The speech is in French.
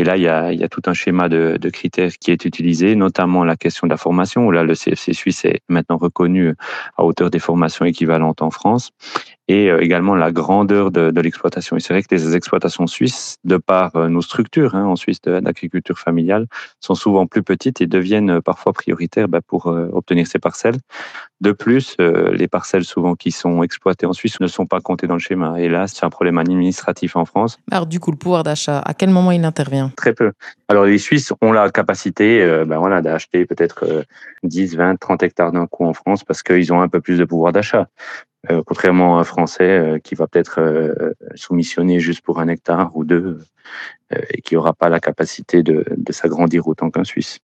Et là, il y a tout un schéma de critères qui est utilisé, notamment la question de la formation, où là, le CFC suisse est maintenant reconnu à hauteur des formations équivalentes en France, et également la grandeur de l'exploitation. Et c'est vrai que les exploitations suisses, de par nos structures en Suisse d'agriculture familiale, sont souvent plus petites et deviennent parfois prioritaires pour obtenir ces parcelles. De plus, les parcelles souvent qui sont exploitées en Suisse ne sont pas comptées dans le schéma. Et là, c'est un problème administratif en France. Alors du coup, le pouvoir d'achat, à quel moment il intervient? Très peu. Alors les Suisses ont la capacité d'acheter peut-être 10, 20, 30 hectares d'un coup en France parce qu'ils ont un peu plus de pouvoir d'achat. Contrairement à un Français qui va peut-être soumissionner juste pour 1 hectare ou 2 et qui n'aura pas la capacité de s'agrandir autant qu'un Suisse.